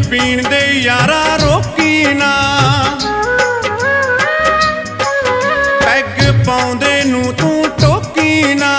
पीण दे यारा रोकी ना, पैग पाउंदे नूं तू टोकी ना।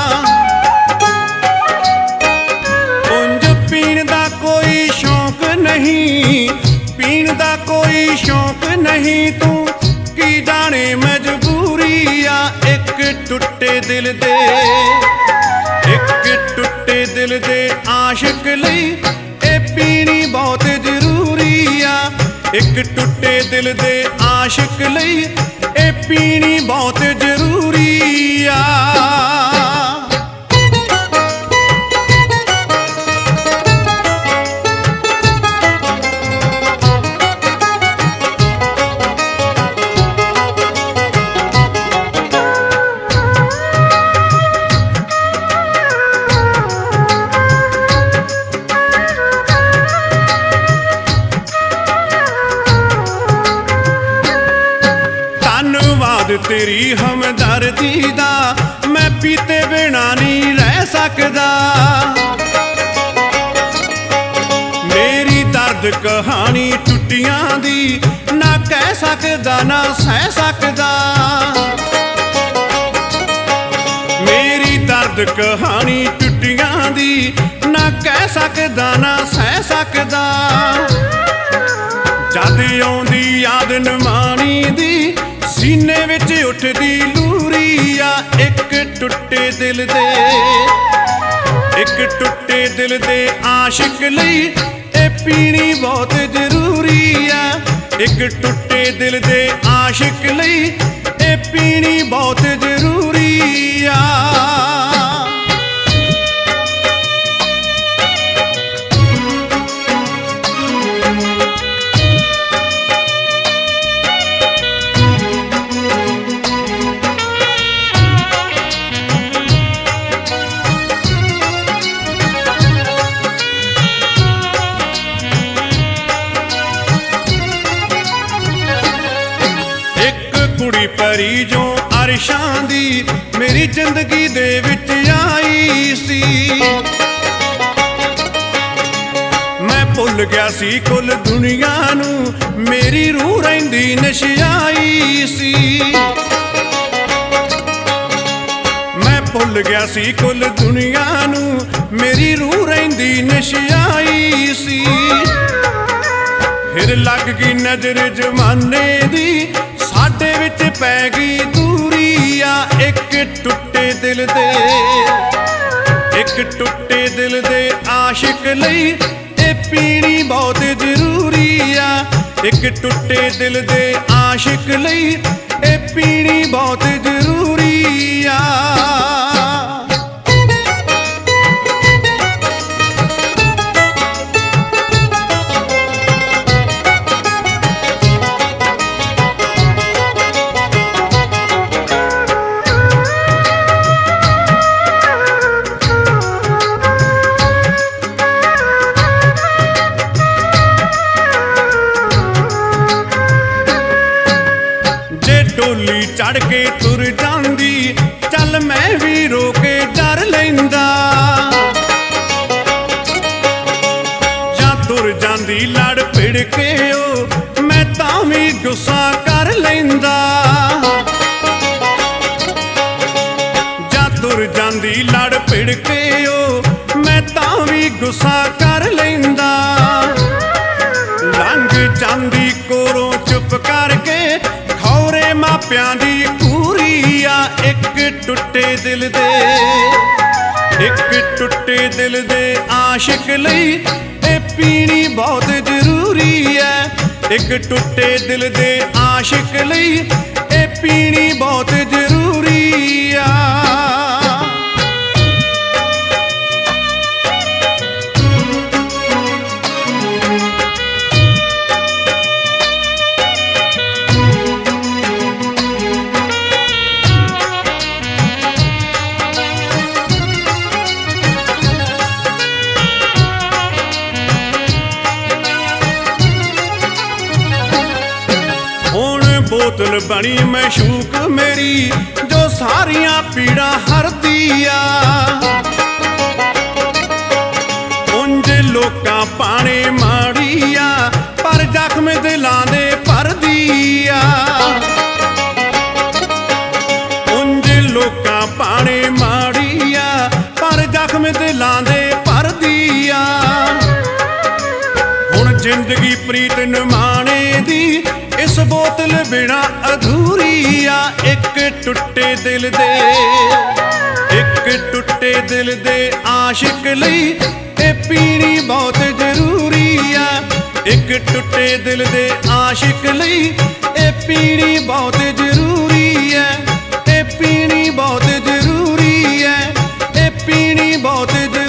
उंज पीण दा कोई शौक नहीं, पीण दा कोई शौक नहीं, तू की जाने मजबूरी आ। एक टुटे दिल दे, एक टुटे दिल दे आशिक लई ए पीनी बहुत जरूरी आ। एक टुटे दिल दे आशिक लई ए पीनी बहुत जरूरी आ। तेरी हमदर्दी दा मैं पीते बिना नहीं रह सकदा। मेरी दर्द कहानी टुटियां दी ना कह सकदा ना सह सकदा। मेरी दर्द कहानी टुटियां दी ना कह सकदा ना सह सकदा। जद आउंदी याद नमानी दी सीने विच उठदी लूरी आ। एक टुटे दिल दे, एक टुटे दिल दे आशिक लई ए पीनी बहुत जरूरी आ। एक टुटे दिल दे आशिक लई ए पीनी बहुत जरूरी आ। कुड़ी परी जो अरशां दी मेरी जिंदगी दे विच आई सी। मैं भुल गया सी कुल दुनिया नू, मेरी रूह रहिंदी नशियाई सी। मैं भुल गया सी कुल दुनिया नू, मेरी रूह रहिंदी नशियाई सी। फिर लग गई नजर जमाने दी, साडे विच पै गई दूरी आ। एक टुटे दिल दे, एक टुटे दिल दे आशिक लई ए पीनी बहुत जरूरी आ। एक टुटे दिल दे आशिक लई ए पीनी बहुत जरूरी आ। डोली चढ़ के तुर जांदी चल मैं भी रोके डर लैंदा। जां तुर जांदी लड़ भिड़ के ओ मैं तां भी गुस्सा कर लैंदा। जां तुर जांदी लड़ भिड़ के ओ मैं तां भी गुस्सा कर लैंदा। लंघ जांदी कोरों चुप करके मापियां दी पूरी आ। एक टुटे दिल दे, एक टुटे दिल दे आशिक लई ए पीनी बहुत जरूरी है। एक टुटे दिल दे आशिक लई ए पीनी बहुत जरूरी आ। बोतल बनी मशूक मेरी जो सारियां पीड़ा हरदी आ। उंज ਲੋਕਾਂ ਪਾਣੇ ਮਾੜੀ ਆ, ਪਰ ਜ਼ਖਮ ਦਿਲਾਂ ਦੇ ਭਰਦੀ ਆ। ਉਂਝ ਲੋਕਾਂ ਪਾਣੇ ਮਾੜੀ ਆ, ਪਰ ਜ਼ਖਮ ਦਿਲਾਂ ਦੇ ਭਰਦੀ ਆ। ਹੁਣ ਜ਼ਿੰਦਗੀ ਪ੍ਰੀਤ ਨਿਮਾਣੇ ਦੀ ਇਸ ਬੋਤਲ ਬਿਨਾ ਅਧੂਰੀ ਆ। ਇੱਕ ਟੁੱਟੇ ਦਿਲ ਦੇ ਆਸ਼ਿਕ ਲਈ ਇਹ ਪੀਣੀ ਬਹੁਤ ਜ਼ਰੂਰੀ ਆ। ਇੱਕ ਟੁੱਟੇ ਦਿਲ ਦੇ ਆਸ਼ਿਕ ਲਈ ਇਹ ਪੀਣੀ ਬਹੁਤ ਜ਼ਰੂਰੀ ਹੈ। ਇਹ ਪੀਣੀ ਬਹੁਤ ਜ਼ਰੂਰੀ ਹੈ। ਇਹ ਪੀਣੀ ਬਹੁਤ ਜ਼ਰੂਰੀ